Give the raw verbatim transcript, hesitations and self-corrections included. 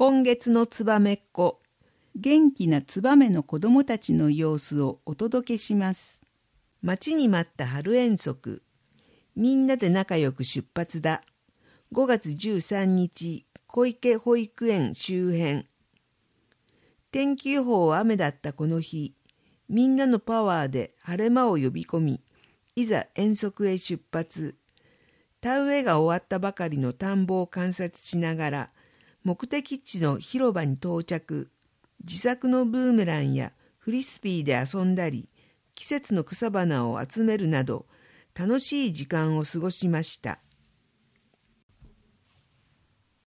今月のツバメっ子。 元気なツバメの子供たちの様子をお届けします。 待ちに待った春遠足。みんなで仲良く出発だ。ごがつじゅうさんにち、小池保育園周辺。天気予報は雨だったこの日、みんなのパワーで晴れ間を呼び込み、いざ遠足へ出発。田植えが終わったばかりの田んぼを観察しながら、目的地の広場に到着。自作のブーメランやフリスビーで遊んだり、季節の草花を集めるなど、楽しい時間を過ごしました。